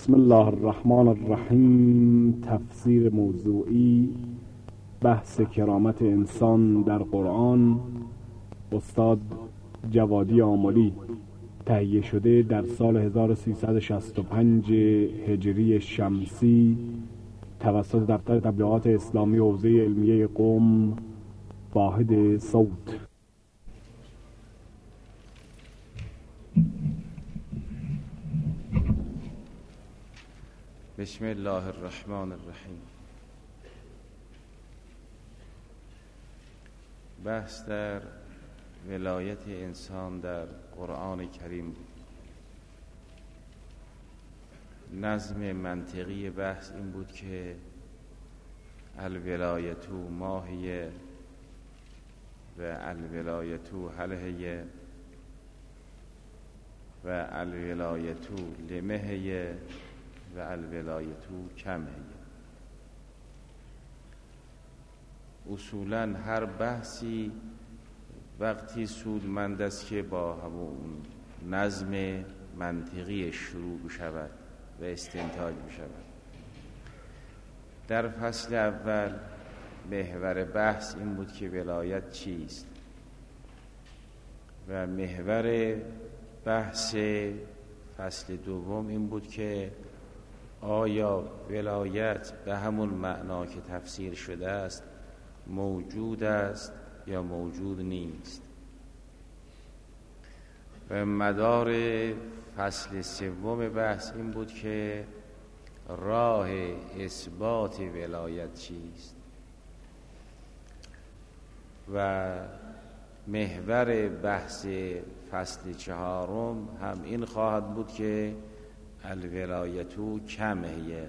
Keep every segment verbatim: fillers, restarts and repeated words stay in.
بسم الله الرحمن الرحیم. تفسیر موضوعی بحث کرامت انسان در قرآن، استاد جوادی آملی. تهیه شده در سال هزار و سیصد و شصت و پنج هجری شمسی توسط دفتر تبلیغات اسلامی حوزه علمیه قم، واحد صوت. بسم الله الرحمن الرحیم. بحث در ولایت انسان در قرآن کریم بود. نظم منطقی بحث این بود که الولایتو ماهیه و الولایتو هلهیه و الولایتو لمهیه و الولایتو کمهیه. اصولاً هر بحثی وقتی سودمند است که با همون نظم منطقی شروع بشود و استنتاج بشود. در فصل اول محور بحث این بود که ولایت چیست و محور بحث فصل دوم این بود که آیا ولایت به همون معنا که تفسیر شده است موجود است یا موجود نیست. و مدار فصل سوم بحث این بود که راه اثبات ولایت چیست و محور بحث فصل چهارم هم این خواهد بود که الولایتو کمهیه.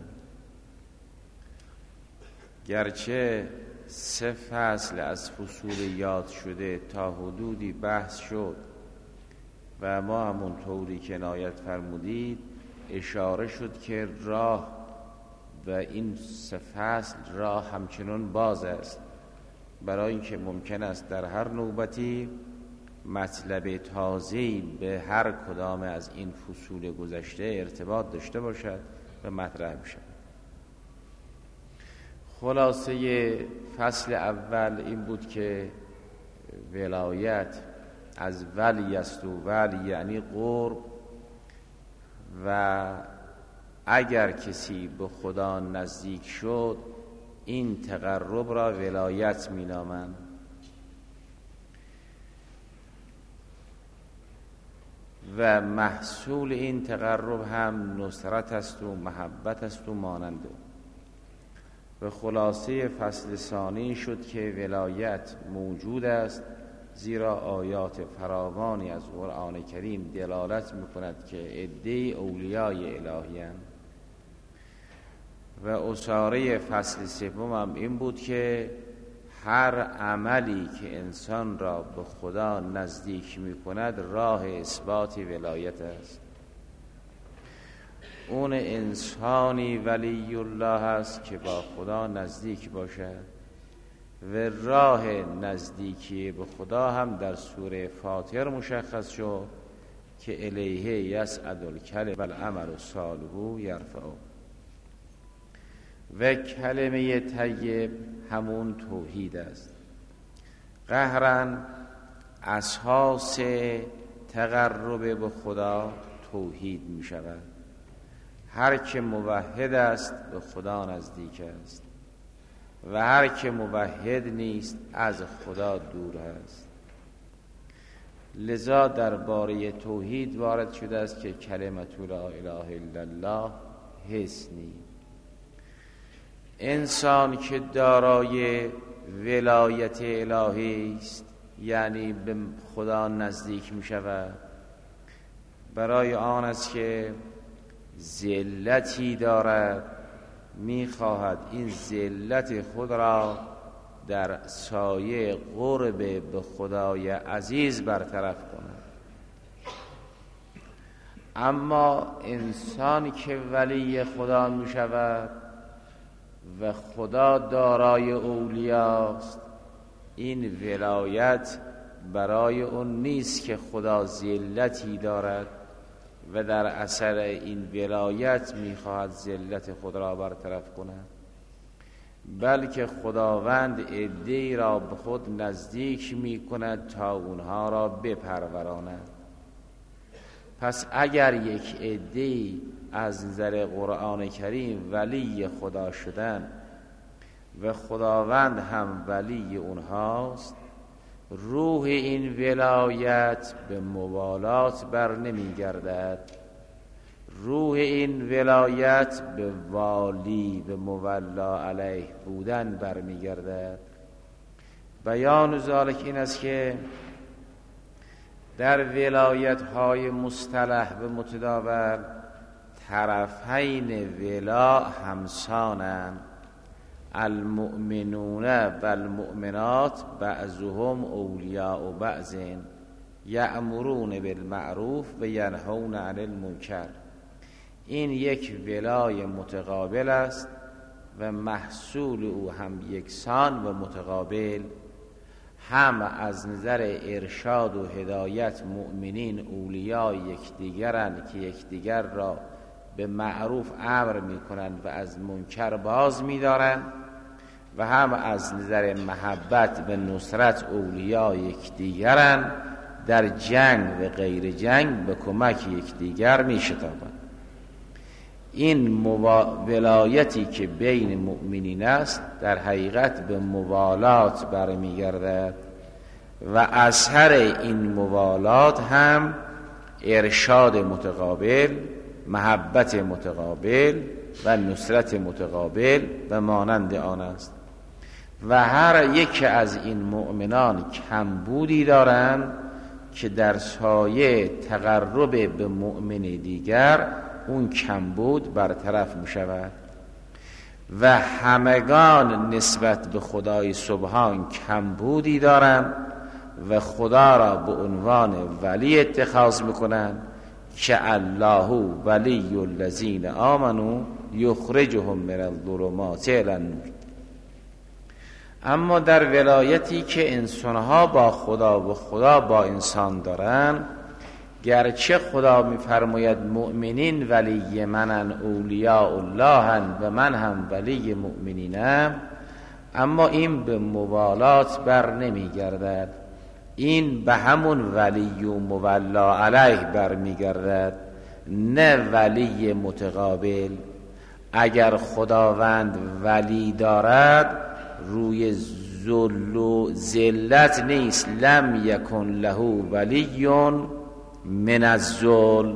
گرچه سه فصل از فصول یاد شده تا حدودی بحث شد و ما همون طوری که عنایت فرمودید اشاره شد که راه و این سه فصل راه همچنان باز است، برای اینکه ممکن است در هر نوبتی مطلب تازه‌ای به هر کدام از این فصول گذشته ارتباط داشته باشد و مطرح بشود. خلاصه فصل اول این بود که ولایت از ولی است و ولی یعنی قرب و اگر کسی به خدا نزدیک شد این تقرب را ولایت می نامند. و محصول این تقرب هم نصرت است و محبت است و ماننده. و خلاصه فصل ثانی شد که ولایت موجود است، زیرا آیات فراوانی از قرآن کریم دلالت می‌کند که عده اولیای الهی‌اند. و اساره فصل سوم هم این بود که هر عملی که انسان را به خدا نزدیک می‌کند راه اثبات ولایت است. اون انسانی ولی الله است که با خدا نزدیک باشد و راه نزدیکی به خدا هم در سوره فاطر مشخص شد که الیه یصعد الکلم والعمل الصالح یرفعه. و کلمه طیب همون توحید است. قهرن اساس تقرب به خدا توحید می شود. هر که موحد است به خدا نزدیک است و هر که موحد نیست از خدا دور است. لذا درباره توحید وارد شده است که کلمت لا اله الا الله هست نیست. انسان که دارای ولایت الهی است یعنی به خدا نزدیک می شود، برای آن است که ذلتی دارد می خواهد این ذلت خود را در سایه قرب به خدای عزیز برطرف کند. اما انسانی که ولی خدا می شود و خدا دارای اولیاست، این ولایت برای اون نیست که خدا ذلتی دارد و در اثر این ولایت میخواهد ذلت خود را برطرف کند، بلکه خداوند عده‌ای را به خود نزدیک میکند تا اونها را بپروراند. پس اگر یک عده‌ای از نظر قرآن کریم ولی خدا شدن و خداوند هم ولی اونهاست، روح این ولایت به موالات بر نمی گردد. روح این ولایت به والی، به مولا علیه بودن بر می گردد. بیان ذالک این است که در ولایت های مصطلح و متداول طرفین ولا همسانند. المؤمنون و المؤمنات بعضهم اولیاء و بعض یأمرون بالمعروف و ینهون عن المنکر. این یک ولای متقابل است و محصول او هم یکسان و متقابل، هم از نظر ارشاد و هدایت مؤمنین اولیای یکدیگرند که یکدیگر را به معروف امر میکنند و از منکر باز میدارند، و هم از نظر محبت و نصرت اولیای یکدیگرند، در جنگ و غیر جنگ به کمک یکدیگر میشتابند. این موا... ولایتی که بین مؤمنین است در حقیقت به موالات برمیگردد و اثر این موالات هم ارشاد متقابل، محبت متقابل و نصرت متقابل و مانند آن است. و هر یک از این مؤمنان کمبودی دارند که در سایه تقرب به مؤمن دیگر اون کمبود برطرف می شود و همگان نسبت به خدای سبحان کمبودی دارند و خدا را به عنوان ولی اتخاذ میکنند که الله ولی الذین آمنوا یخرجهم من الظلمات الی النور. اما در ولایتی که انسانها با خدا و خدا با انسان دارن، گرچه خدا میفرماید مؤمنین ولی منن، اولیاء اللهن و من هم ولی مؤمنینم، اما این به موالات بر نمی گردد. این به همون ولی و مولا علیه بر می گردد، نه ولی متقابل. اگر خداوند ولی دارد روی ذل و ذلت نیست. لم یکن له ولی من الذل.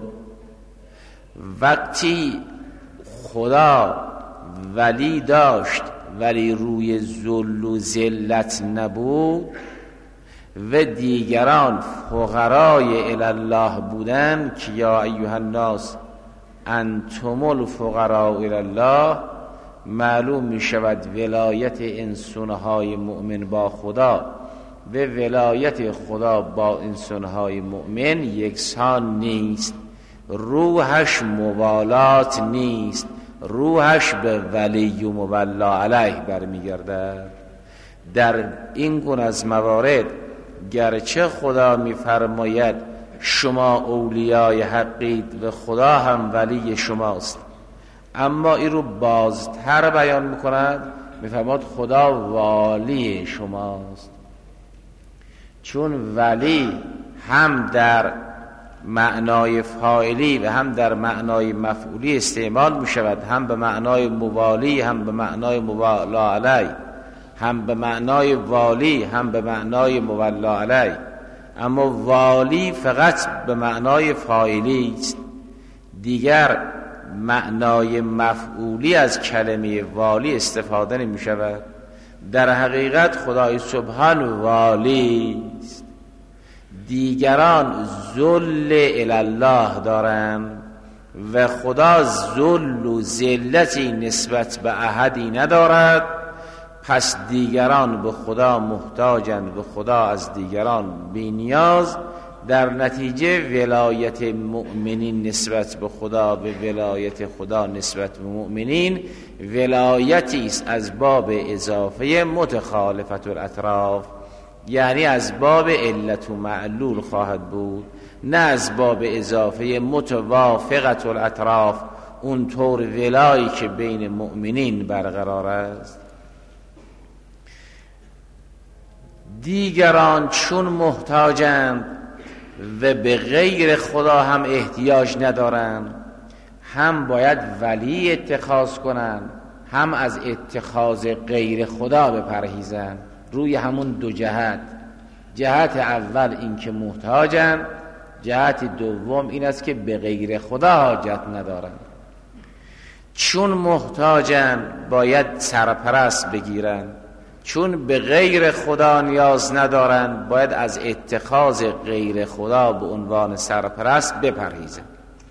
وقتی خدا ولی داشت ولی روی ذل و ذلت نبود و دیگران فقرای الله بودن که یا ایها الناس انتم الفقراء الی الله، معلوم می شود ولایت انسانهای مؤمن با خدا و ولایت خدا با انسانهای مؤمن یکسان نیست. روحش موالات نیست، روحش به ولی و مولا علیه برمیگردد. در این گونه از موارد گرچه خدا میفرماید شما اولیای حقید و خدا هم ولی شماست، اما این رو بازتر بیان میکند، میفرماید خدا والی شماست. چون ولی هم در معنای فاعلی و هم در معنای مفعولی استعمال میشود، هم به معنای موالی هم به معنای موالا علی، هم به معنای والی هم به معنای مولا علی. اما والی فقط به معنای فاعلی است، دیگر معنای مفعولی از کلمه والی استفاده نمی شود. در حقیقت خدای سبحان والی است، دیگران ذل الی الله دارند و خدا ذل و ذلتی نسبت به احدی ندارد. پس دیگران به خدا محتاجند و خدا از دیگران بی نیاز. در نتیجه ولایت مؤمنین نسبت به خدا و ولایت خدا نسبت به مؤمنین ولایتی است از باب اضافه متخالفت الاطراف، یعنی از باب علت و معلول خواهد بود نه از باب اضافه متوافقت الاطراف، اون طور ولایی که بین مؤمنین برقرار است. دیگران چون محتاجند و به غیر خدا هم احتیاج ندارند، هم باید ولی اتخاذ کنند، هم از اتخاذ غیر خدا بپرهیزند. روی همون دو جهت، جهت اول این که محتاجند، جهت دوم این است که به غیر خدا حاجت ندارند. چون محتاجند باید سرپرست بگیرند، چون به غیر خدا نیاز ندارند باید از اتخاذ غیر خدا به عنوان سرپرست بپرهیزند.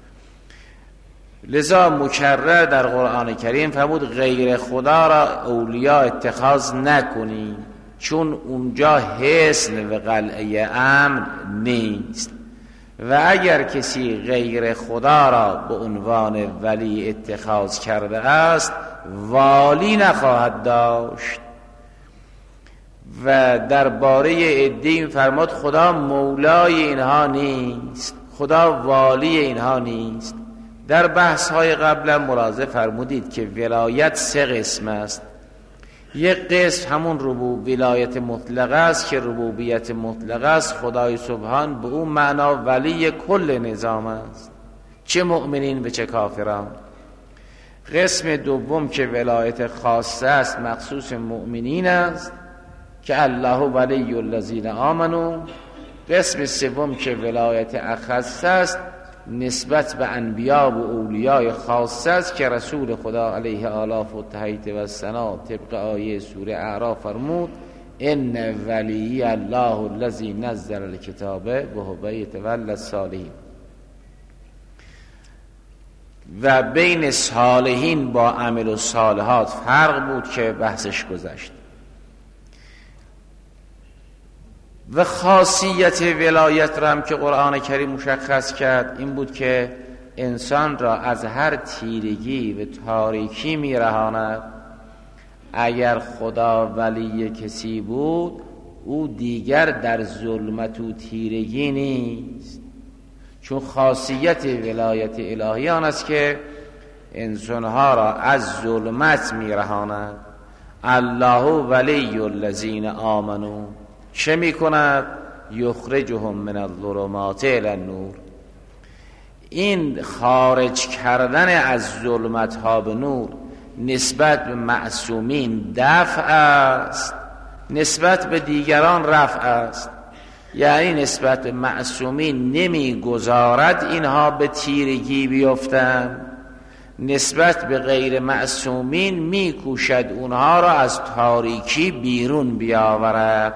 لذا مکرر در قرآن کریم فرمود غیر خدا را اولیاء اتخاذ نکنید، چون اونجا حصن و قلعه امن نیست. و اگر کسی غیر خدا را به عنوان ولی اتخاذ کرده است، والی نخواهد داشت. و درباره عده‌ای فرمود خدا مولای اینها نیست، خدا والی اینها نیست. در بحث های قبلا ملاحظه فرمودید که ولایت سه قسم است. یک قسم همون ربوب ولایت مطلقه است که ربوبیت مطلقه است، خدای سبحان به اون معنا ولی کل نظام است، چه مؤمنین و چه کافران. قسم دوم که ولایت خاصه است مخصوص مؤمنین است که الله ولی الذین آمنوا. قسم سوم که ولایت اخص است نسبت به انبیا و اولیاء خاصه است که رسول خدا علیه آلاف و تحییت و ثنا طبق آیه سوره اعراف فرمود ان ولی الله الذی نزل الکتاب و هو یتولی الصالحین. و بین صالحین با عمل و صالحات فرق بود که بحثش گذشت. و خاصیت ولایت را هم که قرآن کریم مشخص کرد این بود که انسان را از هر تیرگی و تاریکی میرهاند. اگر خدا ولی کسی بود او دیگر در ظلمت و تیرگی نیست، چون خاصیت ولایت الهی آن است که انسانها را از ظلمت میرهاند. الله ولی الذین آمنوا چه می کند؟ یخرجهم من الظلمات الی النور. این خارج کردن از ظلمت ها به نور نسبت به معصومین دفع است، نسبت به دیگران رفع است. یعنی نسبت به معصومین نمی گذارد اینها به تیرگی بیفتند، نسبت به غیر معصومین می کوشد اونها را از تاریکی بیرون بیاورد.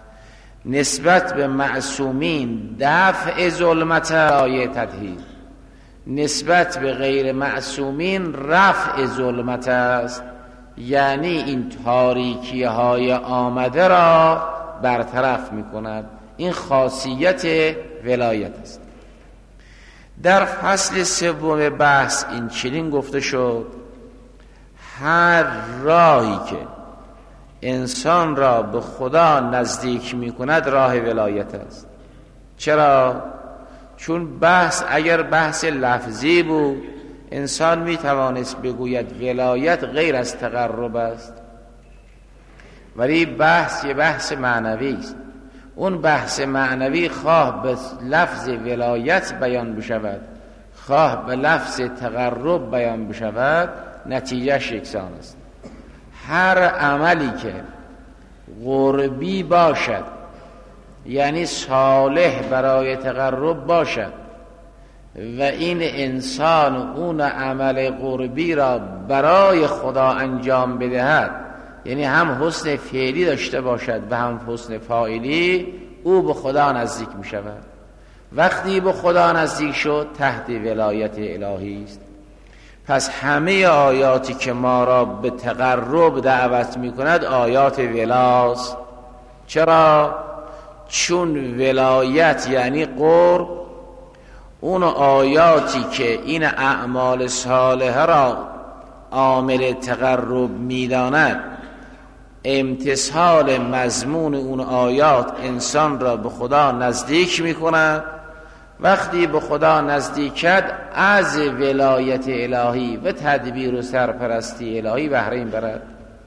نسبت به معصومین دفع ظلمت آیه تطهیر، نسبت به غیر معصومین رفع ظلمت است. یعنی این تاریکی های آمده را برطرف می کند. این خاصیت ولایت است. در فصل سوم بحث این چنین گفته شد هر راهی که انسان را به خدا نزدیک می کند راه ولایت است. چرا؟ چون بحث اگر بحث لفظی بود انسان می توانست بگوید ولایت غیر از تقرب است، ولی بحث یه بحث معنوی است. اون بحث معنوی خواه به لفظ ولایت بیان بشود خواه به لفظ تقرب بیان بشود نتیجهش یکسان است. هر عملی که قربی باشد یعنی صالح برای تقرب باشد و این انسان اون عمل قربی را برای خدا انجام بدهد، یعنی هم حسن فعلی داشته باشد و هم حسن فاعلی، او به خدا نزدیک می شود. وقتی به خدا نزدیک شد تحت ولایت الهی است. پس همه آیاتی که ما را به تقرب دعوت می کند آیات ولاست. چرا؟ چون ولایت یعنی قرب، اون آیاتی که این اعمال صالحه را عامل تقرب می داند، امتصال مضمون اون آیات انسان را به خدا نزدیک می کند وقتی به خدا نزدیکت از ولایت الهی و تدبیر و سرپرستی الهی بهره برد.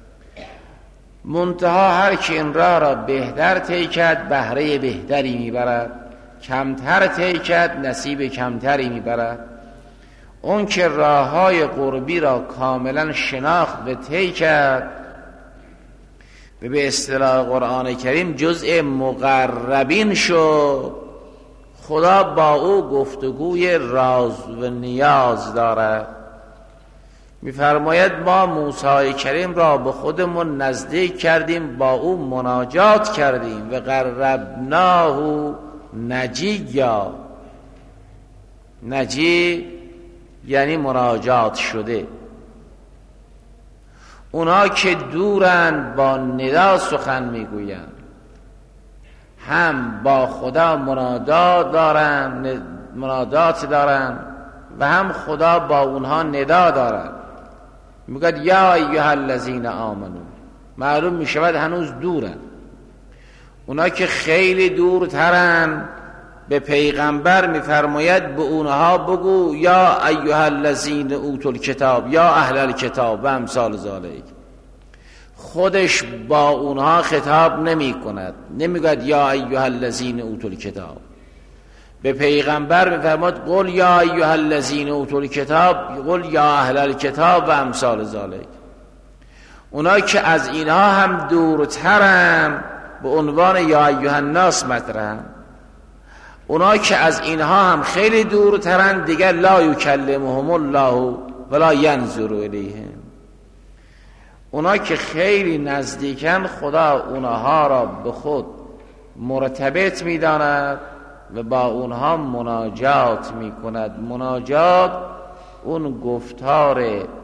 منتها هر که این راه را بهتر طی کرد بهره بهتری میبرد، کمتر طی کرد نصیب کمتری میبرد. اون که راه های قربی را کاملا شناخت و طی کرد و به اصطلاح قرآن کریم جزء مقربین شد، خدا با او گفتگوی راز و نیاز دارد. می‌فرماید ما موسی کریم را به خودمون نزدیک کردیم، با او مناجات کردیم و قربناه نجیا. نجی یعنی مناجات شده. اونا که دورن با ندا سخن میگویند، هم با خدا منادات دارن منادات دارن و هم خدا با اونها ندا دارن. میگه یا ایها الذین آمنو، معلوم میشود هنوز دورن. اونا که خیلی دورترن به پیغمبر میفرماید به اونها بگو یا ایها الذین اوتوا الکتاب یا اهل الکتاب و امثال ذالک. خودش با اونها خطاب نمی کند، نمیگوید یا ایها الذین اوتوا الکتاب. به پیغمبر میفرماید قل یا ایها الذین اوتوا الکتاب، قل یا اهل الکتاب و امثال ذالک. اونا که از اینها هم دورترن به عنوان یا ایها الناس مطرحن. اونا که از اینها هم خیلی دورترن دیگر لا یکلمهم الله ولا ینظر الیهم. اونا که خیلی نزدیکن خدا اونها را به خود مرتبط می‌داند و با اونها مناجات می‌کند. مناجات اون گفتار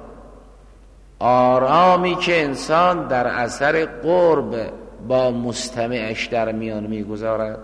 آرامی که انسان در اثر قرب با مستمعش در میان می‌گذارد.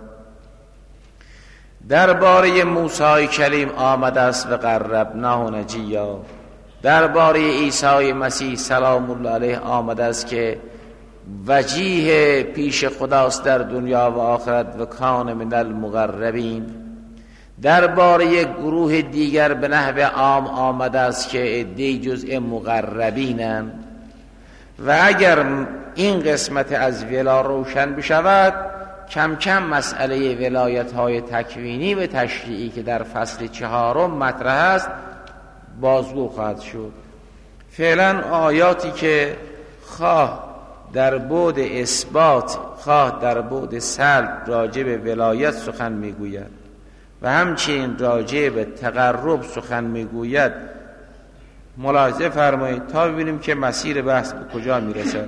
درباره موسی کلیم آمده است و قربناه نجیا. درباره عیسی مسیح سلام الله علیه آمده است که وجیه پیش خداست در دنیا و آخرت و کان من المقربین. درباره گروه دیگر به نحو عام آمده است که عده‌ای جزء مقربینند. و اگر این قسمت از ولا روشن بشود، کم کم مسئله ولایت های تکوینی و تشریعی که در فصل چهارم مطرح است بازگو خواهد شد. فعلا آیاتی که خواه در بعد اثبات خواه در بعد سلب راجع به ولایت سخن میگوید و همچنین راجع به تقرب سخن میگوید ملاحظه فرمایید تا ببینیم که مسیر بحث به کجا میرسد.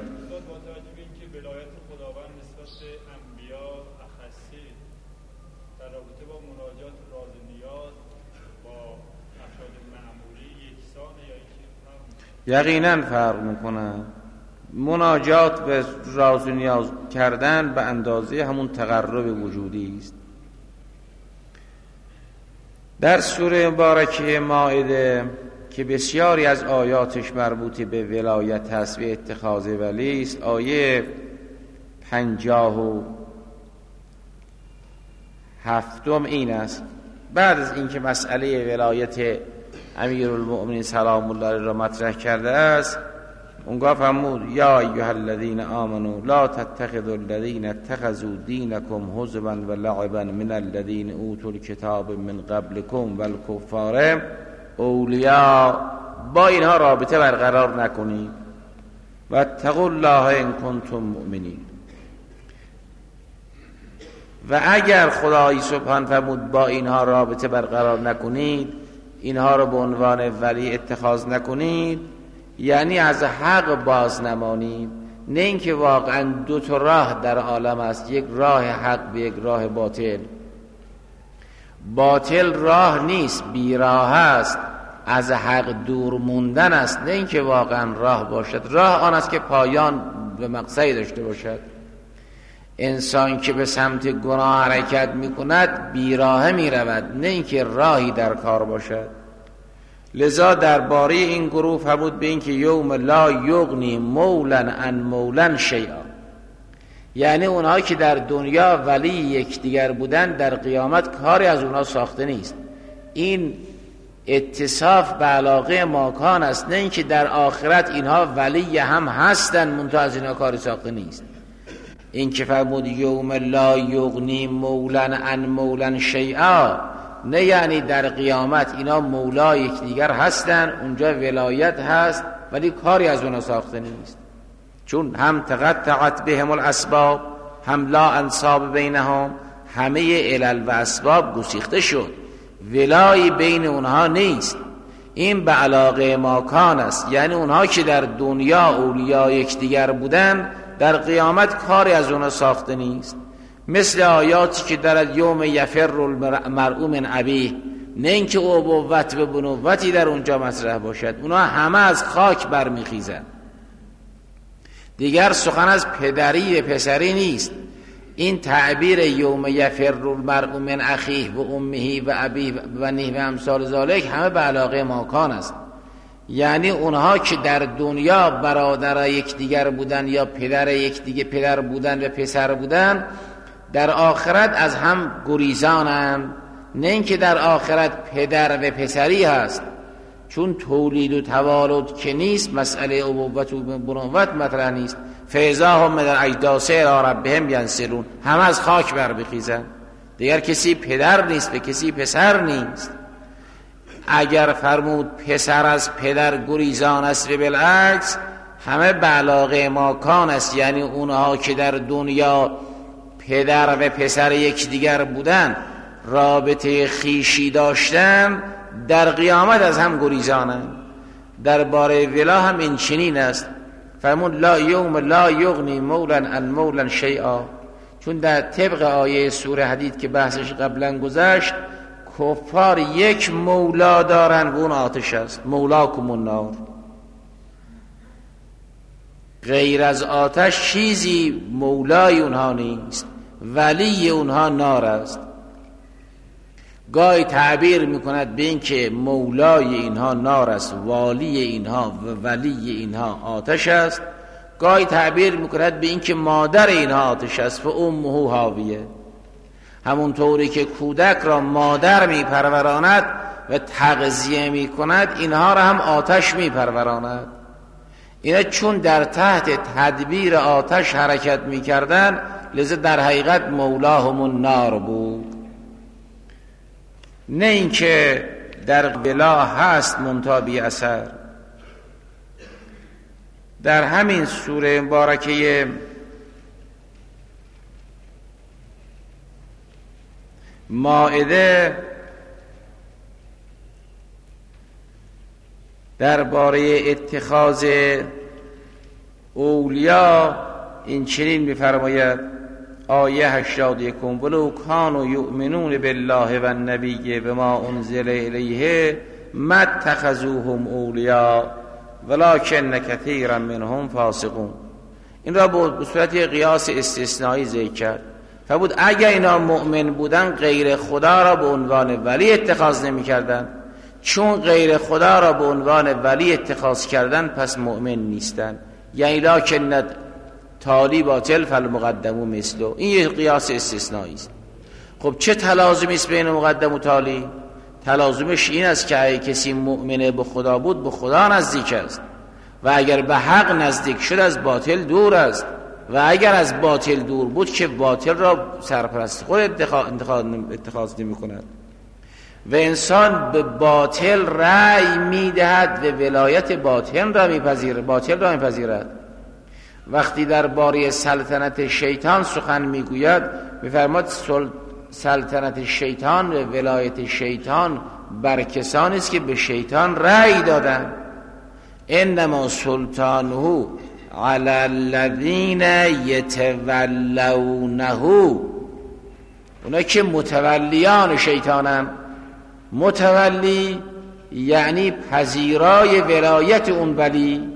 یقینا فرق میکنه. مناجات به راز و نیاز کردن به اندازه همون تقرب وجودی است. در سوره مبارکه مائده که بسیاری از آیاتش مربوط به ولایت هست و اتخاذ ولی است، آیه پنجاه و هفتم این است: بعد از اینکه مسئله ولایت امیرالمؤمنین سلام الله علیه را مطرح کرده است، اونگاه فرمود یا ایها الذین آمنوا لا تتخذوا الذین اتخذوا دینکم هزوا و لعبا من الذین اوتوا الکتاب من قبلکم والکفار اولیاء. با اینها رابطه برقرار نکنید. و اتقوا الله ان کنتم مؤمنین. و اگر خدای سبحان فرمود با اینها رابطه برقرار نکنید، اینها رو به عنوان ولی اتخاذ نکنید، یعنی از حق باز نمانید. نه اینکه واقعا دو تا راه در عالم است، یک راه حق و یک راه باطل. باطل راه نیست، بیراه است، از حق دور موندن است، نه اینکه واقعا راه باشد. راه آن است که پایان و مقصدی داشته باشد. انسان که به سمت گناه حرکت میکند بیراه میرود، نه اینکه راهی در کار باشد. لذا درباره این گروه فرمود به این که یوم لا یغنی مولا عن مولا شیئا، یعنی اونها که در دنیا ولی یکدیگر بودن در قیامت کاری از اونها ساخته نیست. این اتصاف به علاقه ماکان است، نه اینکه در آخرت اینها ولی هم هستن منتها از اینها کاری ساخته نیست. این که فرمود یوم لا یغنی مولا عن مولا شیئا، نه یعنی در قیامت اینا مولا یکدیگر هستن، اونجا ولایت هست ولی کاری از اونها ساخته نیست، چون هم تقطعت بهم الاسباب هم لا انصاب بینهم، همه علل و اسباب گسیخته شد، ولایی بین اونها نیست. این به علاقه ماکان است، یعنی اونها که در دنیا اولیاء یکدیگر بودن در قیامت کاری از اونها ساخته نیست. مثل آیاتی که در یوم یفر المرء من ابیه، نه اینکه ابوت و بنوتی در اونجا مطرح باشد، اونها همه از خاک برمیخیزن. دیگر سخن از پدری و پسری نیست. این تعبیر یوم یفر المرء من اخیه و امه و ابیه و بنیه و امثال ذالک همه به علاقه ماکان است، یعنی اونها که در دنیا برادر یکدیگر بودن یا پدر یکدیگر پدر بودن و پسر بودن، در آخرت از هم گریزانند. نه اینکه در آخرت پدر و پسری هست، چون تولید و توالد که نیست، مسئله ابوت و بنوت مطرح نیست. فاذا هم من الاجداث الی ربهم ینسلون، همه از خاک بر بخیزن، دیگر کسی پدر نیست و کسی پسر نیست. اگر فرمود پسر از پدر گریزان است و بالعکس، همه به علاقه ماکان است، یعنی اونها که در دنیا پدر و پسر یکدیگر بودن، رابطه خیشی داشتن، در قیامت از هم گریزانند. درباره ولا هم این چنین است، فرمود لا یوم لا یغنی مولا عن مولا شیئا، چون در طبق آیه سوره حدید که بحثش قبلا گذشت، کفار یک مولا دارن و اون آتش است، مولاکم النار. غیر از آتش چیزی مولای اونها نیست، ولی اونها نار است. گاهی تعبیر میکند به این که مولای اینها نار است، والی اینها و ولی اینها آتش است. گاهی تعبیر میکند به این که مادر اینها آتش است و امه هاویه. همونطوری که کودک را مادر میپروراند و تغذیه میکند، اینها را هم آتش میپروراند. اینا چون در تحت تدبیر آتش حرکت میکردن، لذا در حقیقت مولاهم النار بود. نه اینکه در ولا هست منتها بی اثر. در همین سوره مبارکه مائده درباره اتخاذ اولیا این چنین می‌فرماید، آیه هشتاد و یک: ولو کانوا یؤمنون بالله و النبی و ما انزل الیه ما اتخذوهم اولیا ولکن کثیرا منهم فاسقون. این را به صورت قیاس استثنایی ذکر کرد. فرمود اگر اینا مؤمن بودن غیر خدا را به عنوان ولی اتخاذ نمی کردن، چون غیر خدا را به عنوان ولی اتخاذ کردن پس مؤمن نیستن. یعنی لکن تالی باطل فالمقدم مثلو. این یک قیاس استثنایی است. خب چه تلازمی است بین مقدم و تالی؟ تلازمش این است که اگه کسی مؤمنه به خدا بود، به خدا نزدیک است، و اگر به حق نزدیک شد از باطل دور است، و اگر از باطل دور بود که باطل را سرپرست خود اتخاذ نمی کند. و انسان به باطل رأی می دهد و ولایت باطل را می پذیرد، باطل را می پذیرد. وقتی در باره سلطنت شیطان سخن می گوید، می فرماد سلطنت شیطان و ولایت شیطان بر کسانی است که به شیطان رأی دادند. انما سلطانه علی الذین یتولونه، اونا که متولیان شیطانن. متولی یعنی پذیرای ولایت اون ولی،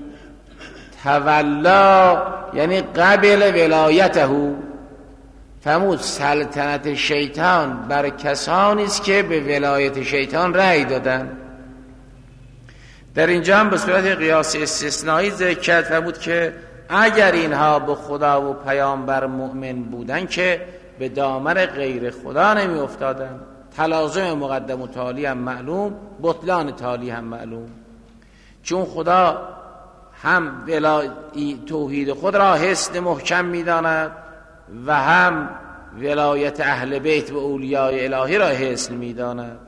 تولا یعنی قبل ولایته. فرمود سلطنت شیطان بر کسانی است که به ولایت شیطان رأی دادن. در اینجا هم به صورت قیاس استثنایی ذکر کرد. فرمود که اگر اینها به خدا و پیامبر مؤمن بودن که به دامن غیر خدا نمی افتادن. تلازم مقدم و تالی هم معلوم، بطلان تالی هم معلوم، چون خدا هم توحید خود را حسن محکم می داند و هم ولایت اهل بیت و اولیاء الهی را حسن می داند.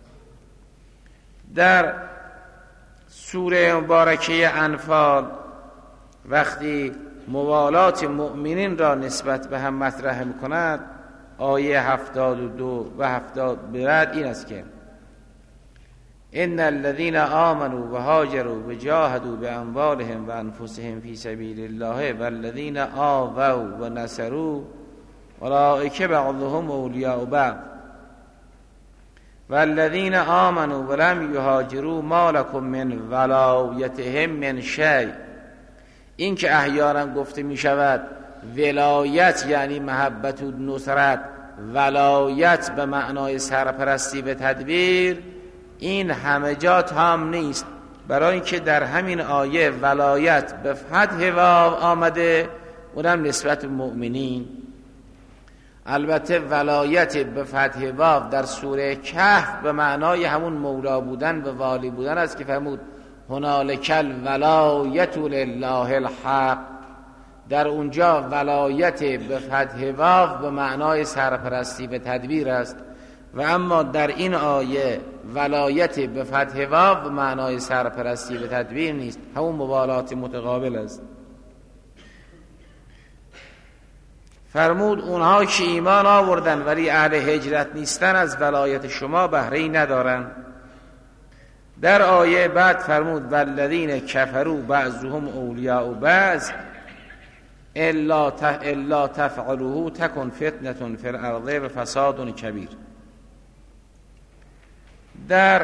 در سوره مبارکه انفال وقتی موالات مؤمنین را نسبت به هم مطرح می کند، آیه هفتاد و دو و هفتاد بعد این است که ان الذين آمنوا وهاجروا وجاهدوا باموالهم وانفسهم في سبيل الله والذين آووا ونصروا اولئک بعضهم اولیاء بعض والذين آمنوا ولم يهاجروا ما لكم من ولایتهم من شیء. این که احیانا گفته می شود ولایت یعنی محبت و نصرت، ولایت به معنای سرپرستی به تدبیر، این همه جا تام نیست، برای اینکه در همین آیه ولایت به فتح واو آمده، اونم نسبت مؤمنین. البته ولایت به فتح واو در سوره کهف به معنای همون مولا بودن و والی بودن است که فرمود هنالک الولایت لله الحق. در اونجا ولایت به فتح واو به معنای سرپرستی به تدبیر است و اما در این آیه ولایت به فتح واو به معنای سرپرستی به تدبیر نیست، همون موالات متقابل است. فرمود اونها که ایمان آوردن ولی اهل هجرت نیستن از ولایت شما بهره‌ای ندارن. در آیه بعد فرمود والذین کفروا بعضهم اولیاء بعض الا الا تفعلوه تکن فتنة فی الارض و فساد کبیر. در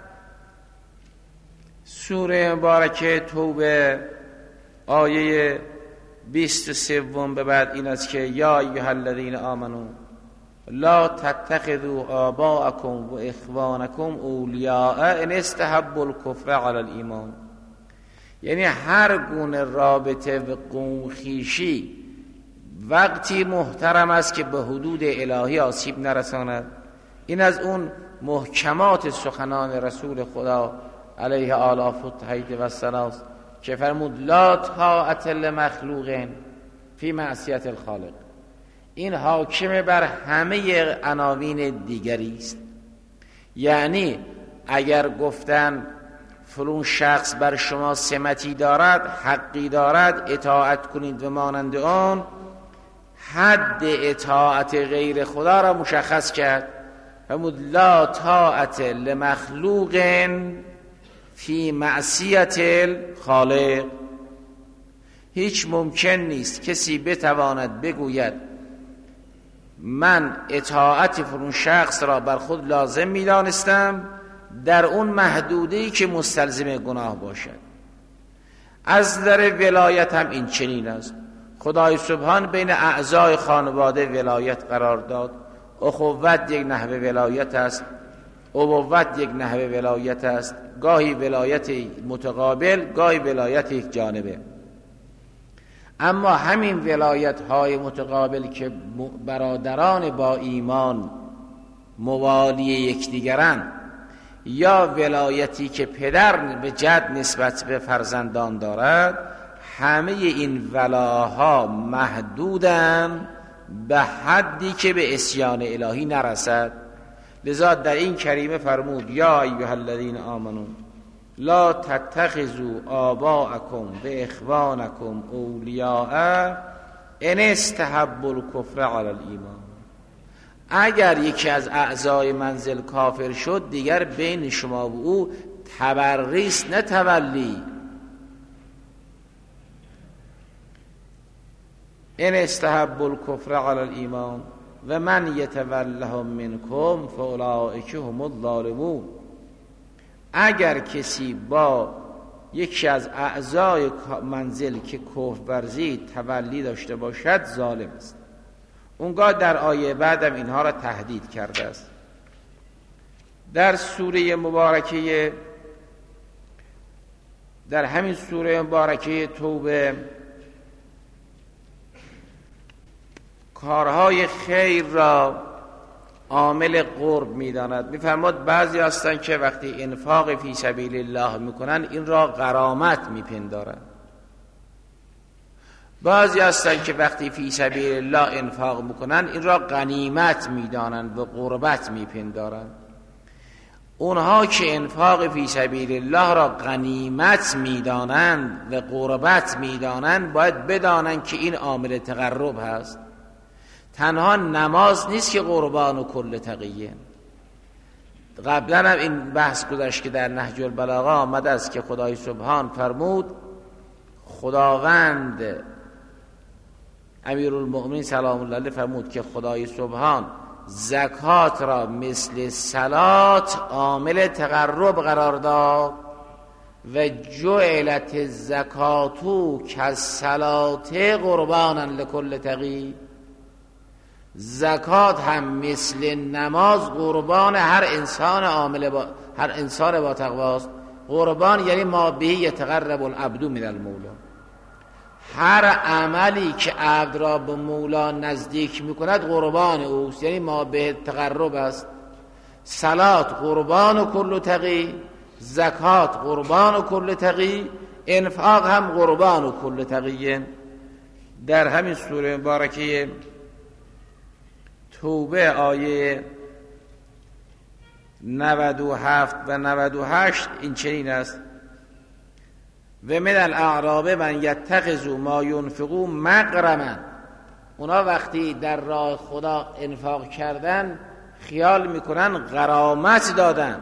سوره مبارکه توبه آیه بیست و سه به بعد این است که یا ایها الذین آمنوا لا تتخذوا آباءکم و اخوانکم اولیاء ان استحبوا الکفر علی الایمان. یعنی هر گونه رابطه و قوم خویشی وقتی محترم است که به حدود الهی آسیب نرساند. این از اون محکمات سخنان رسول خدا علیه آلاف و تحیید و السلاس که فرمود لا طاعت لمخلوق فی معصیت الخالق. این حاکم بر همه عناوین دیگری است. یعنی اگر گفتن فلان شخص بر شما سمتی دارد، حقی دارد، اطاعت کنید و مانند آن، حد اطاعت غیر خدا را مشخص کرد. فرمود لا طاعت لمخلوق فی معصیت الخالق. هیچ ممکن نیست کسی بتواند بگوید من اطاعت فلان شخص را بر خود لازم می دانستم در اون محدوده‌ای که مستلزم گناه باشد. از در ولایت هم این چنین است. خدای سبحان بین اعضای خانواده ولایت قرار داد. اخوت یک نحوه ولایت است، ابوت یک نحوه ولایت است، گاهی ولایت متقابل، گاهی ولایت یک جانبه. اما همین ولایت های متقابل که برادران با ایمان موالی یکدیگرند، یا ولایتی که پدر به جد نسبت به فرزندان دارد، همه این ولاها محدودن به حدی که به عصیان الهی نرسد. لذا در این کریمه فرمود یا ایها الذین آمنوا لا تتخذوا آباءکم و اخوانکم اولیاء ان استحبوا الکفر علی الایمان. اگر یکی از اعضای منزل کافر شد، دیگر بین شما و او تبریست نه تولی. ان استحبوا الکفر علی الایمان و من یتولهم منکم فاولئک هم الظالمون. اگر کسی با یکی از اعضای منزل که کفر ورزید تولی داشته باشد ظالم است. اونگاه در آیه بعدم اینها را تهدید کرده است. در سوره مبارکه در همین سوره مبارکه توبه کارهای خیر را عامل قرب می‌داند. می‌فرماد بعضی هستن که وقتی انفاق فی سبیل الله میکنن این را غرامت میپندارند، بعضی هستن که وقتی فی سبیل الله انفاق میکنن این را غنیمت میدانند و قربت میپندارند. اونها که انفاق فی سبیل الله را غنیمت میدانند و قربت میدانند باید بدانند که این عامل تقرب هست. تنها نماز نیست که قربان و کل تقیه. قبلا هم این بحث گذشت که در نهج البلاغه آمده است که خدای سبحان فرمود خداوند امیرالمؤمنین سلام الله علیه فرمود که خدای سبحان زکات را مثل صلات عامل تقرب قرار داد و جعلت الزکاتو کالصلات قربانا لکل تقی. زکات هم مثل نماز قربان هر انسان عامل با هر انسان با تقواست. قربان یعنی ما به یتقرب العبد من المولا. هر عملی که عبد را به مولا نزدیک میکند قربان اوست، یعنی ما به تقرب است. صلات قربان و کل تقی، زکات قربان و کل تقی، انفاق هم قربان و کل تقی. در همین سوره مبارکه توبه آیه نود و هفت و نود و هشت این چنین است: و من الاعراب من یتخذوا ما ینفقوا مغرما. اونا وقتی در راه خدا انفاق کردن خیال میکنن غرامت دادن.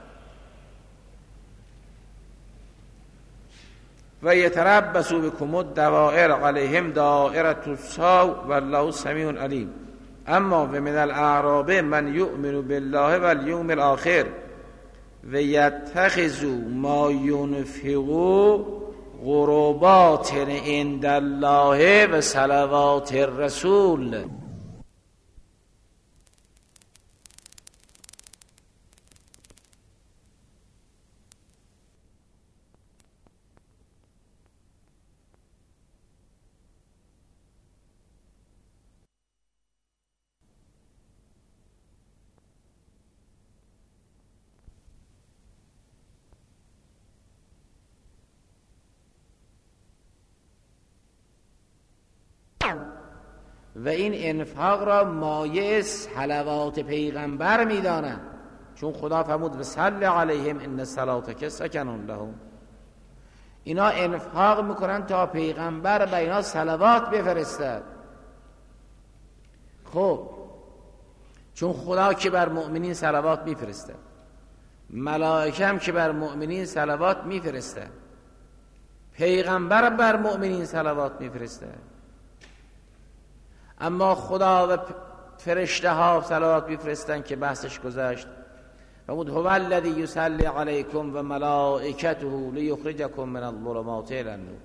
و یتربصوا بکم الدوائر علیهم دائرة السوء والله سمیع علیم. اما و من الاعراب من یؤمن بالله والیوم الاخر و یتخذوا ما ینفقوا قربات عند الله و صلوات الرسول. و این انفاق را مایه صلوات پیغمبر میدانند، چون خدا فرمود و صل علیهم ان صلاتک سکن لهم. اینا انفاق میکنن تا پیغمبر به اینا صلوات بفرستد. خب چون خدا که بر مؤمنین صلوات میفرستد، ملائکه هم که بر مؤمنین صلوات میفرستد، پیغمبر بر مؤمنین صلوات میفرستد، اما خدا و فرشته ها صلوات میفرستن که بحثش گذشت. فرمود هو الذی یصلی علیکم و ملائکته لیخرجکم من الظلمات الی النور.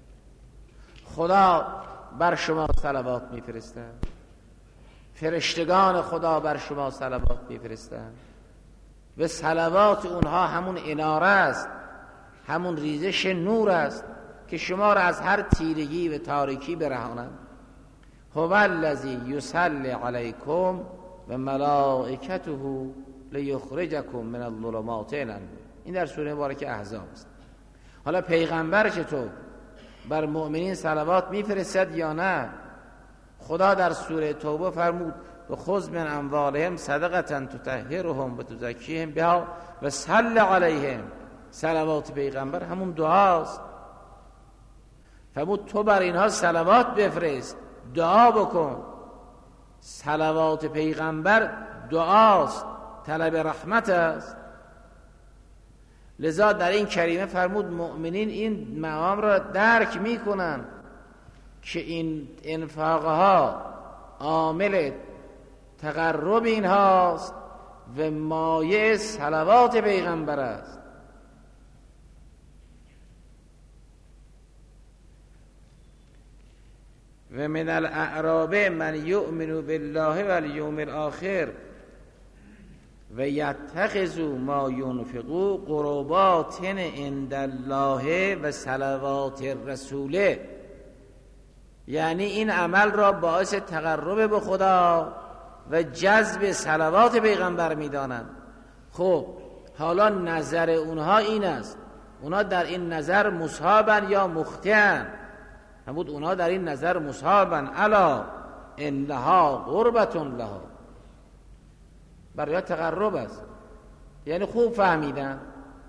خدا بر شما صلوات میفرستن، فرشتگان خدا بر شما صلوات میفرستن و صلوات اونها همون اناره است، همون ریزش نور است که شما را از هر تیرگی و تاریکی برهانند. هو الذی یصلی علیکم و ملائکته لیخرجکم من الظلمات الی النور. این در سوره مبارکه احزاب است. حالا پیغمبر چطور بر مؤمنین صلوات میفرستد یا نه؟ خدا در سوره توبه فرمود و خذ من اموالهم صدقه تطهرهم و تزکیهم بها و صل علیهم. صلوات پیغمبر همون دعاست. فرمود تو بر اینها صلوات بفرست، دعا بکن. صلوات پیغمبر دعاست، طلب رحمت است. لذا در این کریمه فرمود مؤمنین این مقام را درک میکنن که این انفاقها عامل تقرب اینهاست و مایه صلوات پیغمبر است. و من الاعراب من یؤمن بالله والیوم الاخر و یتخذوا ما ینفقوا قربات عند الله و صلوات الرسول. یعنی این عمل را باعث تقرب به خدا و جذب صلوات پیغمبر میدانند. خب حالا نظر اونها این است، اونها در این نظر مصحابن یا مخطئن؟ همون اونها در این نظر مصحابن. الا انها قربتون لها، برای تقرب است. یعنی خوب فهمیدن.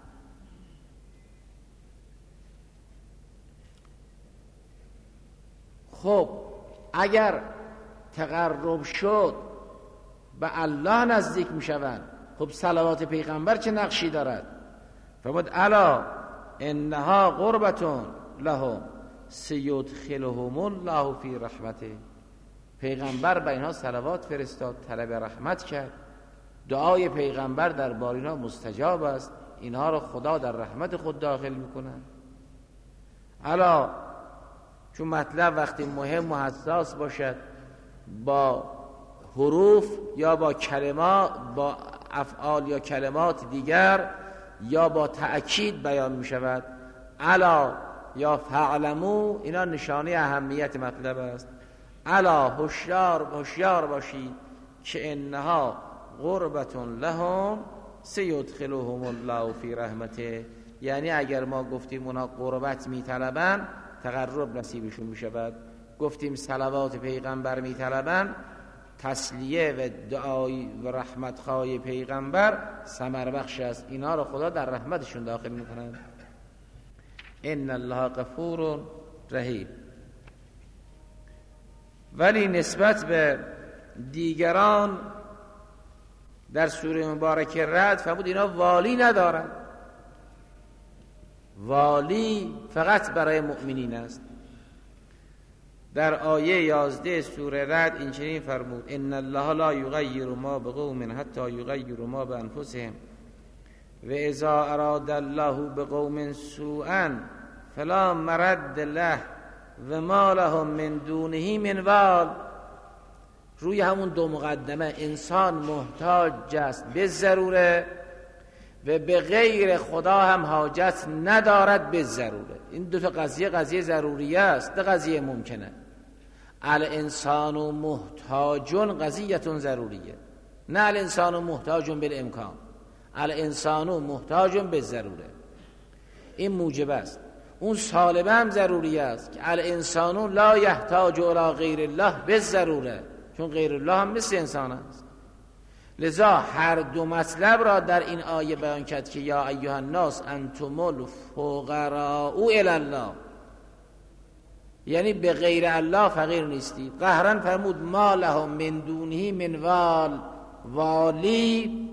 خب اگر تقرب شد به الله نزدیک می شوند، خب صلوات پیغمبر چه نقشی دارد؟ فرمود الا انها قربتون لهم سیدخلهم الله فی رحمته. پیغمبر به اینها صلوات فرستاد، طلب رحمت کرد. دعای پیغمبر در بار اینها مستجاب است، اینها را خدا در رحمت خود داخل میکنند. الا چون مطلب وقتی مهم و حساس باشد با حروف یا با کلمات، با افعال یا کلمات دیگر یا با تأکید بیان می شود. الا یا فعلمو، اینا نشانه اهمیت مطلب است. الا هوشیار هوشیار باشید که انها قربتون لهم سیدخلهم الله فی رحمته. یعنی اگر ما گفتیم اونا قربت می طلبن، تقرب نصیبشون می شود. گفتیم صلوات پیغمبر می طلبن، تسلیه و دعای و رحمت خواهی پیغمبر ثمر بخش است. اینا رو خدا در رحمتشون داخل می کنند. ان الله غفور رحیم. ولی نسبت به دیگران در سوره مبارکه رعد فرمود اینا والی ندارند. والی فقط برای مؤمنین است. در آیه یازده سوره رعد این چنین فرمود ان الله لا یغیر ما بقوم حتی یغیروا ما بانفسهم و اذا اراد الله بقوم سوءا فلا مرد له و ما لهم من دونه من وال. روی همون دو مقدمه انسان محتاج است به ضروره و به غیر خدا هم حاجت ندارد به ضروره. این دو تا قضیه قضیه ضروریه است، نه قضیه ممکنه. الانسان محتاج قضیه ضروریه، نه الانسان محتاج بالامکان. الانسان محتاج به ضروره، این موجب است. اون سالبه هم ضروری است که الانسان لا یحتاج الی غیر الله به ضروره، چون غیر الله هم مثل انسان است. لذا هر دو مطلب را در این آیه بیان کرد که یا ایها الناس انتم الفقراء الی الله، یعنی به غیر الله فقیر نیستید. قهرن فرمود ما لهم من دونه من وال. والی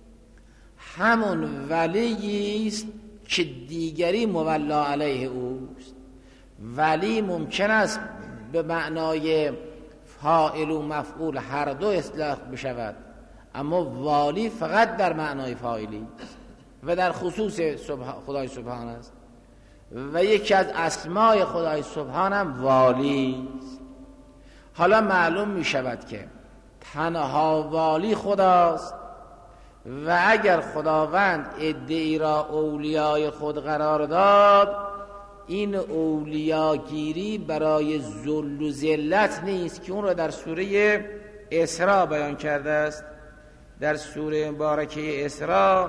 همون ولی است که دیگری مولا علیه اوست. ولی ممکن است به معنای فاعل و مفعول هر دو اطلاق بشود، اما والی فقط در معنای فاعلی و در خصوص خدای سبحان است و یکی از اسمای خدای سبحان هم والی است. حالا معلوم می شود که تنها والی خداست و اگر خداوند عده‌ای را اولیای خود قرار داد، این اولیاگیری برای ذل و ذلت نیست که اون را در سوره اسراء بیان کرده است. در سوره مبارکه اسراء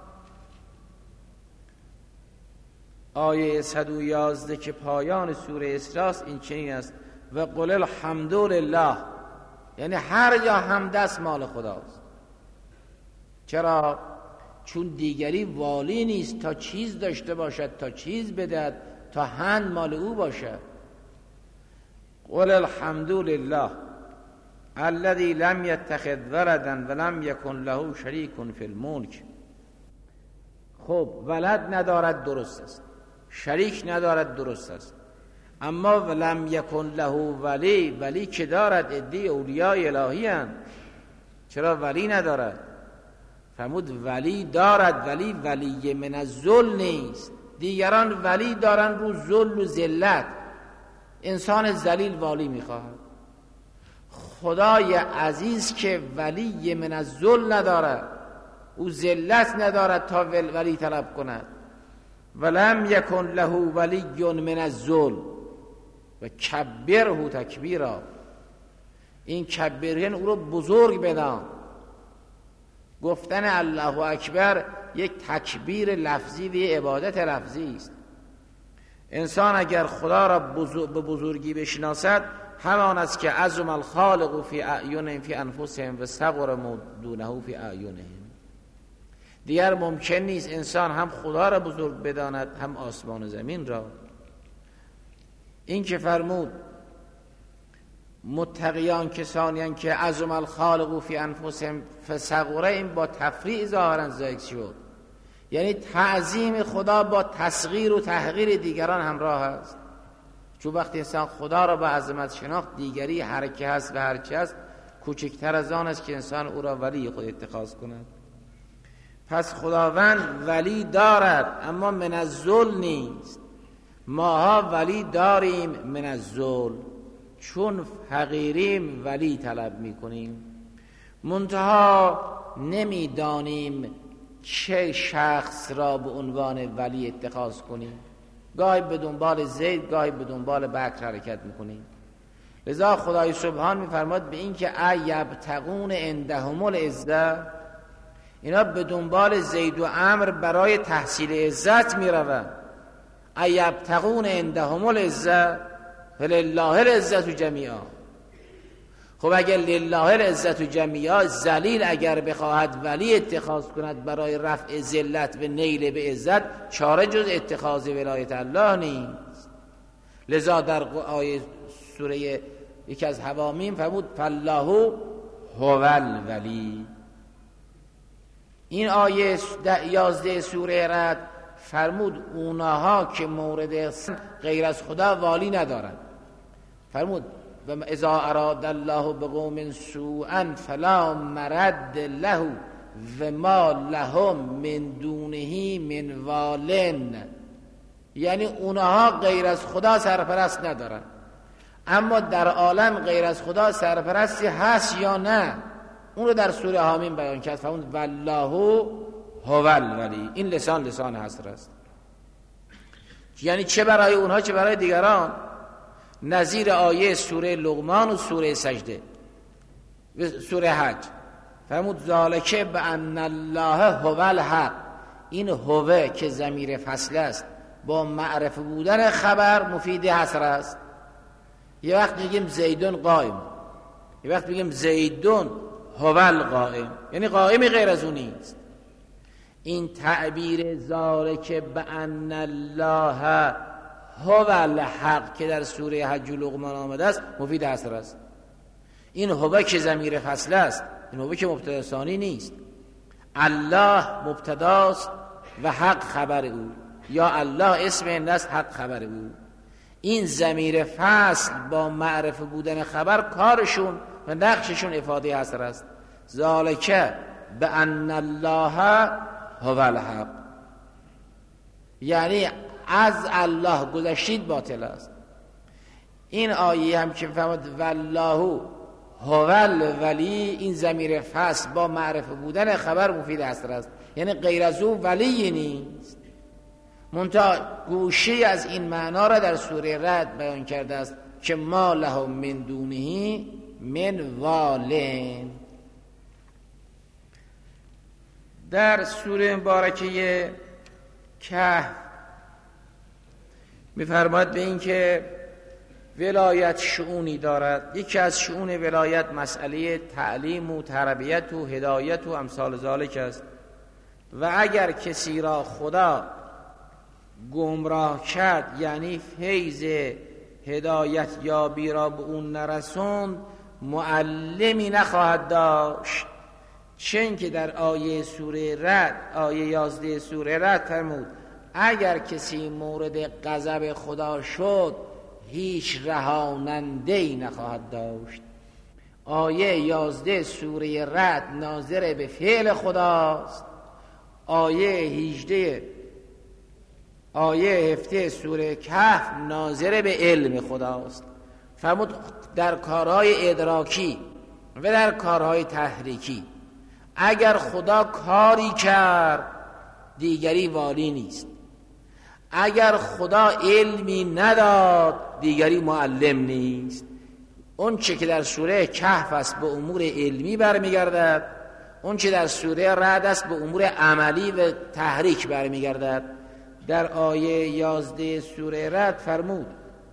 آیه صد و یازده که پایان سوره اسراء است، این چنین است و قل الحمد لله، یعنی هر جا حمد است مال خداست. چرا؟ چون دیگری والی نیست تا چیز داشته باشد، تا چیز بدهد، تا هند مال او باشد. قل الحمد لله الذي لم يتخذ ولدا ولم يكن له شریک فی الملک. خب ولد ندارد، درست است. شریک ندارد، درست است. اما ولم یکن له ولی، ولی که دارد. عدی اولیای الهی هستند. چرا ولی ندارد؟ فرمود ولی دارد، ولی ولی من الذل نیست. دیگران ولی دارن رو ذل و ذلت. انسان ذلیل والی میخواهد. خدای عزیز که ولی من الذل ندارد، او ذلت ندارد تا ولی طلب کند. ولم یکن له ولی من الذل، و کبره تکبیرا، این کبرهن او رو بزرگ بدان. گفتن الله اکبر یک تکبیر لفظی و یک عبادت لفظی است. انسان اگر خدا را به بزرگی بشناسد، همان است که عظم الخالق فی اعینهم فی انفسهم و صغر دونه فی اعینهم. دیگر ممکن نیست انسان هم خدا را بزرگ بداند هم آسمان و زمین را. این که فرمود متقیان کسانیان که عظم الخالق فی انفسهم فصغر، این با تفریع ظاهرا ذکر شد، یعنی تعظیم خدا با تصغیر و تحقیر دیگران همراه است. چون وقتی انسان خدا را به عظمت شناخت، دیگری هر که هست و هر چه هست کوچکتر از آن است که انسان او را ولی خود اتخاذ کند. پس خداوند ولی دارد اما من الذل نیست. ماها ولی داریم من الذل، چون فقیریم ولی طلب میکنیم، منتها نمیدانیم چه شخص را به عنوان ولی اتخاذ کنیم. گاهی به دنبال زید، گاهی به دنبال بکر حرکت میکنیم. لذا خدای سبحان میفرماد به این که ایبتغون عندهم العزة، اینا به دنبال زید و عمرو برای تحصیل عزت میروند. ایبتغون عندهم العزة فلله العزة جمیعا. خب اگر لله العزة جمیعا، ذلیل اگر بخواهد ولی اتخاذ کند برای رفع ذلت و نیل به عزت، چاره جز اتخاذ ولایت الله نیست. لذا در آیه سوره یکی از حوامیم فرمود فالله هو الولی. این آیه یازده سوره رعد فرمود اونها که مورد غیر از خدا والی ندارند. فرمود و اذا اراد الله بقوم سوءا فلا مرد له و ما لهم من دونه من والن. یعنی اونها غیر از خدا سرپرست ندارن، اما در عالم غیر از خدا سرپرستی هست یا نه، اون رو در سوره حامیم بیان کرد. فرمود والله هو الولی. این لسان لسان حصر است، یعنی چه برای اونها چه برای دیگران. نظیر آیه سوره لقمان و سوره سجده و سوره حج فرمود ذالک بان الله هو الحق. این هوه که ضمیر فصل است با معرفه بودن خبر مفید حصر است. یه وقت میگیم زیدون قائم، یه وقت میگیم زیدون هو القائم، یعنی قائمی غیر از اون نیست. این تعبیر ذالک بان الله هو الحق که در سوره حج و لقمان آمده است مفید حصر است. این هو که ضمیر فصل است، این هو که مبتدا ثانی نیست. الله مبتداست و حق خبر او، یا الله اسم این است، حق خبر او. این ضمیر فصل با معرفه بودن خبر کارشون و نقششون افاده حصر است. ذالک بان الله هو الحق، یعنی از الله گذشتید باطل است. این آیه هم که فرمود والله هو الولی، این ضمیر فصل با معرفه بودن خبر مفید حصر است، یعنی غیر از او ولی نیست. منتها گوشه از این معنا را در سوره رعد بیان کرده است که ما لهم من دونه من والن. در سوره مبارکه کهف می‌فرماید به این که ولایت شؤونی دارد. یکی از شؤون ولایت مسئله تعلیم و تربیت و هدایت و امثال ذالک است. و اگر کسی را خدا گمراه کرد، یعنی فیض هدایت یابی را به اون نرسوند، معلمی نخواهد داشت. چون که در آیه سوره رعد، آیه یازده سوره رعد فرمود اگر کسی مورد غضب خدا شد هیچ رهاننده‌ای نخواهد داشت. آیه یازده سوره رعد ناظر به فعل خداست. آیه هجده آیه هفده سوره کهف ناظر به علم خداست. فرمود در کارهای ادراکی و در کارهای تحریکی اگر خدا کاری کرد دیگری والی نیست. اگر خدا علمی نداد دیگری معلم نیست. اون چه که در سوره کهف است به امور علمی برمیگردد، اون چه در سوره رعد است به امور عملی و تحریک برمیگردد. در آیه یازده سوره رعد فرمود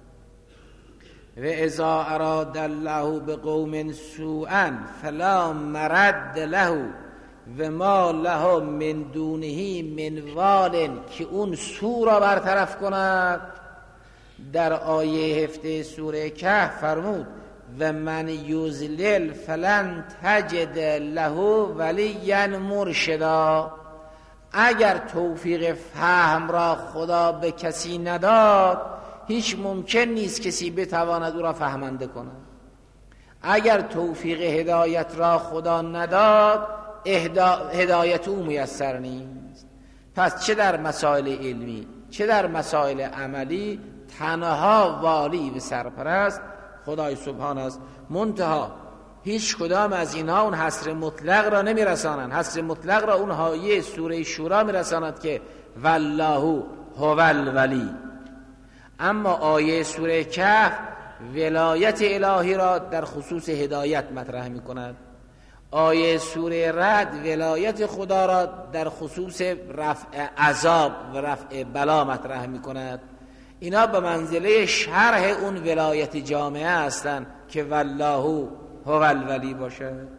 و اذا اراد الله بقوم سوءا فلا مرد له و ما له من دونه من وال، که اون سو را برطرف کند. در آیه هفده سوره کهف فرمود و من یضلل فلن تجد له ولیا مرشدا. اگر توفیق فهم را خدا به کسی نداد هیچ ممکن نیست کسی بتواند او را فهمنده کند. اگر توفیق هدایت را خدا نداد هدایت او میسر نیست. پس چه در مسائل علمی چه در مسائل عملی تنها والی و سرپرست خدای سبحان است. منتها هیچ کدام از اینها اون حصر مطلق را نمی رسانند. حصر مطلق را اون آیه سوره شورا می رساند که والله هو الولی. اما آیه سوره کهف ولایت الهی را در خصوص هدایت مطرح می کند. آیه سوره رعد ولایت خدا را در خصوص رفع عذاب و رفع بلا مطرح می کند. اینا به منزله شرح اون ولایت جامعه هستند که والله هو الولی باشد.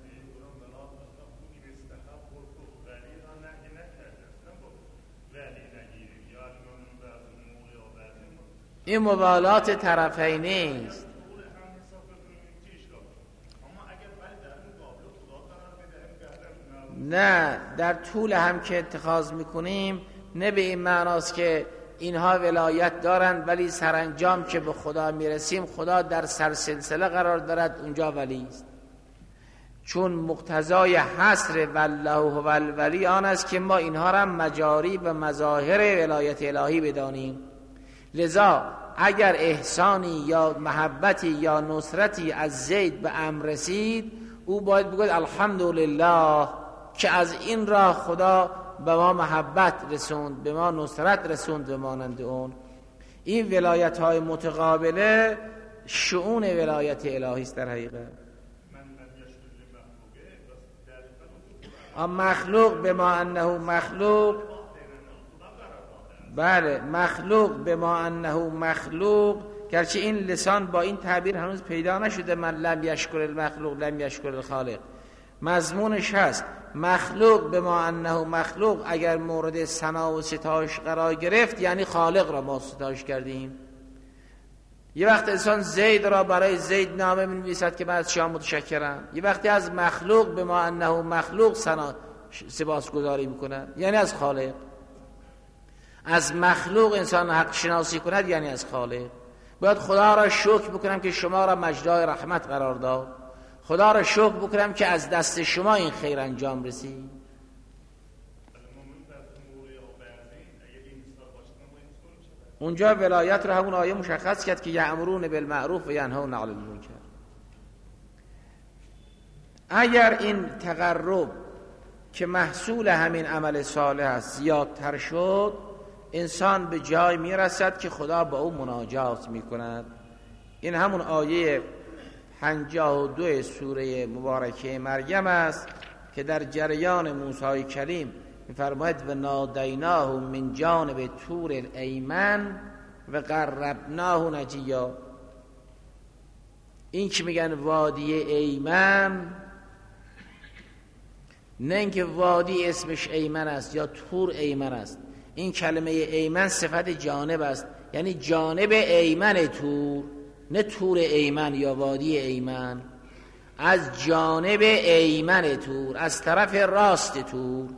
این مبالات طرفینی است. نه در طول هم که اتخاذ میکنیم نه به این معناست که اینها ولایت دارند ولی سرانجام که به خدا میرسیم خدا در سرسلسله قرار دارد اونجا ولی است. چون مقتضای حصر والله هو الولی آن است که ما اینها را مجاری و مظاهر ولایت الهی بدانیم. لذا اگر احسانی یا محبتی یا نصرتی از زید به عمرو رسید او باید بگوید الحمدلله که از این راه خدا به ما محبت رسوند، به ما نصرت رسوند و مانند اون. این ولایت های متقابله شؤون ولایت الهی است در حقیقت. مخلوق به ما انه مخلوق، بله مخلوق به ما انه مخلوق، گرچه این لسان با این تعبیر هنوز پیدا نشده من لم یشکر المخلوق لم یشکر الخالق. مضمونش هست مخلوق به ما انه مخلوق اگر مورد ثنا و ستایش قرار گرفت یعنی خالق را ما ستایش کردیم. یه وقت انسان زید را برای زید نامه می‌نویسد که من از شما متشکرم، یه وقتی از مخلوق به ما انه مخلوق ثنا سپاسگزاری می‌کند یعنی از خالق. از مخلوق انسان حق شناسی کند یعنی از خالق. باید خدا را شکر بکنم که شما را مجرای رحمت قرار داد، خدا را شکر بکنم که از دست شما این خیر انجام رسید. اونجا ولایت را همون آیه مشخص کرد که یأمرون بالمعروف و ینهون عن المنکر. اگر این تقرب که محصول همین عمل صالح است زیادتر شد انسان به جای میرسد که خدا با او مناجات میکند. این همون آیه پنجاه و دو سوره مبارکه مریم است که در جریان موسی کلیم می‌فرماید و نادیناه من جانب طور الایمن و قربناه نجیا. این که میگن وادی ایمن، نه اینکه وادی اسمش ایمن است یا طور ایمن است. این کلمه ایمن صفت جانب است، یعنی جانب ایمن طور، نه طور ایمن یا وادی ایمن، از جانب ایمن طور، از طرف راست طور.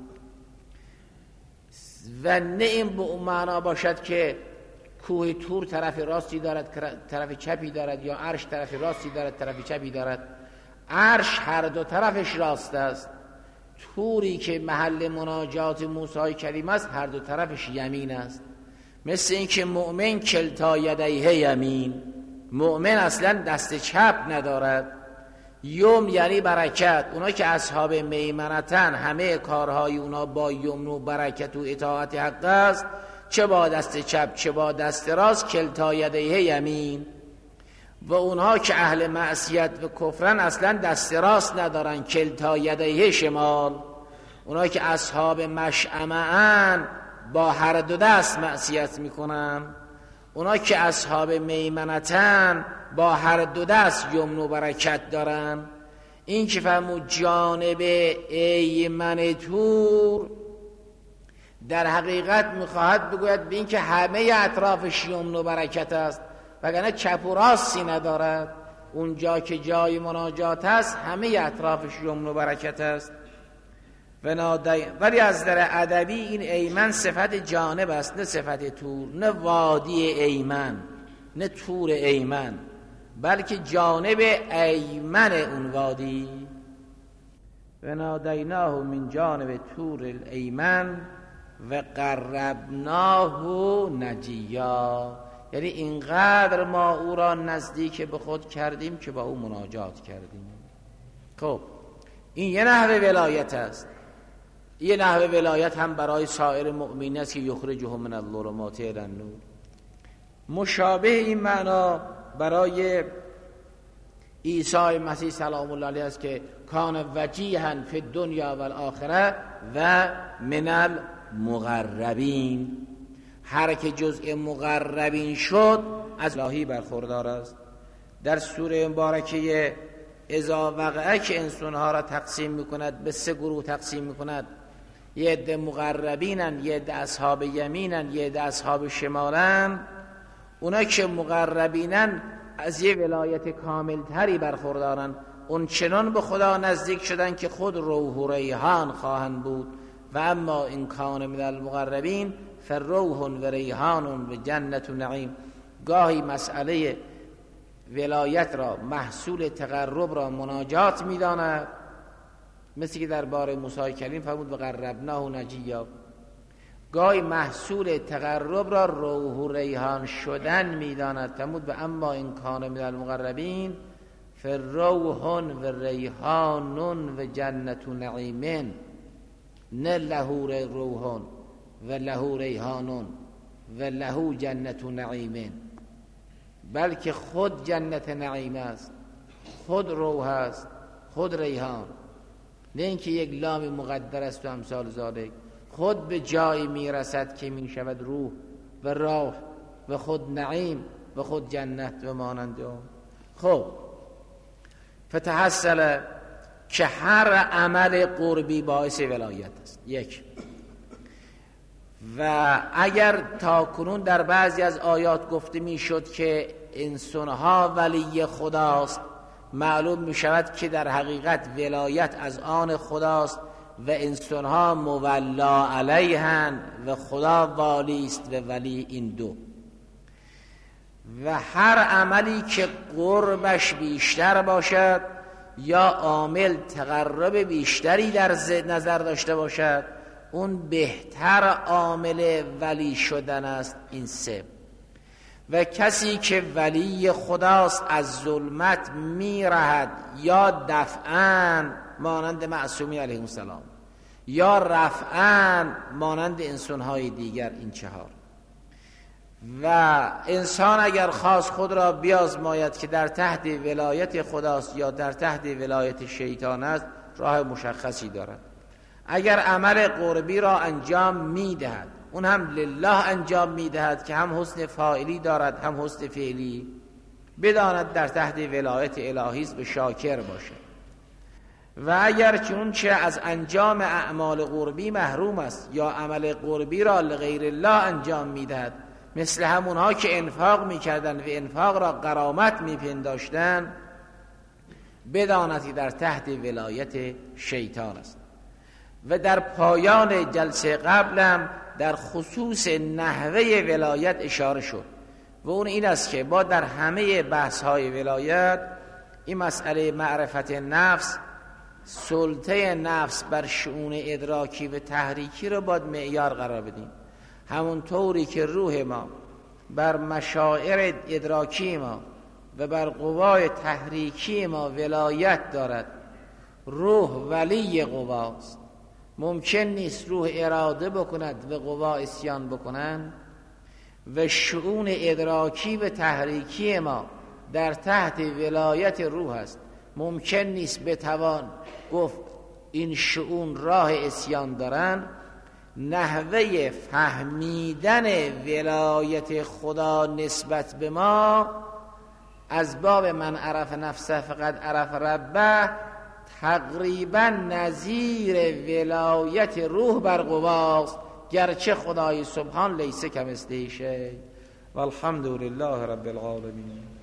و نه این به اون معنا باشد که کوه طور طرف راستی دارد طرف چپی دارد یا عرش طرف راستی دارد طرف چپی دارد. عرش هر دو طرفش راست است. طوری که محل مناجات موسی کلیم است هر دو طرفش یمین است. مثل اینکه مؤمن کلتا یدیه یمین، مؤمن اصلا دست چپ ندارد. یوم یعنی برکت. اونا که اصحاب میمنتن همه کارهای اونا با یمن و برکت و اطاعت حق است. چه با دست چپ چه با دست راست کلتا یدیه یمین. و اونها که اهل معصیت و کفرن اصلا دست راست ندارن، کلتا یدیه شمال. اونها که اصحاب مشأمه‌اند با هر دو دست معصیت میکنن. اونها که اصحاب میمنتن با هر دو دست یمن و برکت دارن. این که فرمود جانب ایمن تور، در حقیقت میخواهد بگوید به این که همه اطرافش یمن و برکت است، وگرنه چپ و راستی ندارد. اونجا که جای مناجات است همه اطرافش یمن و برکت است. و نادی... ولی از در ادبی این ایمن صفت جانب است، نه صفت تور، نه وادی ایمن، نه تور ایمن، بلکه جانب ایمن اون وادی. و نادیناه من جانب تور الایمن و قربناه نجیا، یعنی اینقدر ما او را نزدیک به خود کردیم که با او مناجات کردیم. خب این یه نحو ولایت است. یه نحو ولایت هم برای سایر مؤمنین است که یخرجهم من الظلمات الی النور. مشابه این معنا برای عیسی مسیح سلام الله علیه است که کان وجیها فی الدنیا و الاخره و من المقربین. هر که جزء مقربین شد از الهی برخوردار است. در سوره مبارکه اذا وقعه که انسانها را تقسیم میکند، به سه گروه تقسیم میکند. یه عده مقربینن، یه عده اصحاب یمینن، یه عده اصحاب شمالن. اونا که مقربینن از یه ولایت کامل تری برخوردارن، اون چنان به خدا نزدیک شدن که خود روح و ریحان خواهند بود. و اما این کان من المقربین فروح و ریحان و جنت و نعیم. گاهی مسئله ولایت را، محصول تقرب را مناجات می‌داند، مثل که در باره موسی کلیم فرمود وقربناه نجیا. گاهی محصول تقرب را روح و ریحان شدن می‌داند، فرمود و اما این کان من المقربین فروح و ریحان و جنت و نعیم، نه له روح و له ریحان و له جنت و نعیم، بلکه خود جنت نعیم است، خود روح است، خود ریحان. نه اینکه یک لام مقدر است و امثال ذالک. خود به جایی میرسد که می شود روح و روح و خود نعیم و خود جنت و مانند آن. خب فتحصل که هر عمل قربی باعث ولایت است. یک. و اگر تا کنون در بعضی از آیات گفته می شد که انسانها ولی خداست، معلوم می شود که در حقیقت ولایت از آن خداست و انسانها مولا علیهن و خدا والی است و ولی این دو. و هر عملی که قربش بیشتر باشد یا عامل تقرب بیشتری در نظر داشته باشد، اون بهتر عامل ولی شدن است. این سه. و کسی که ولی خداست از ظلمت میرهد، یا دفعاً مانند معصومی علیه السلام، یا رفعاً مانند انسانهای دیگر. این چهار. و انسان اگر خواست خود را بیازماید که در تحت ولایت خداست یا در تحت ولایت شیطان است، راه مشخصی دارد. اگر عمل قربی را انجام میدهد، اون هم لله انجام میدهد که هم حسن فاعلی دارد هم حسن فعلی، بداند در تحت ولایت الهی است، به شاکر باشه. و اگر چون چه از انجام اعمال قربی محروم است یا عمل قربی را لغیر الله انجام میدهد، مثل همونها که انفاق میکردن و انفاق را غرامت میپنداشتن، بداند که در تحت ولایت شیطان است. و در پایان جلسه قبلم در خصوص نحوه ولایت اشاره شد و اون این است که با در همه بحث های ولایت این مسئله معرفت نفس، سلطه نفس بر شؤون ادراکی و تحریکی رو باید معیار قرار بدیم. همون طوری که روح ما بر مشاعر ادراکی ما و بر قوای تحریکی ما ولایت دارد، روح ولی قواست ممکن نیست روح اراده بکند و قوا اسیان بکنند و شؤون ادراکی و تحریکی ما در تحت ولایت روح است. ممکن نیست بتوان گفت این شؤون راه اسیان دارن. نحوه فهمیدن ولایت خدا نسبت به ما از باب من عرف نفسه فقط عرف ربه تقریبا نظیر ولایت روح بر قواست، گرچه خدای سبحان لیس کمثله شیء. والحمد لله رب العالمین.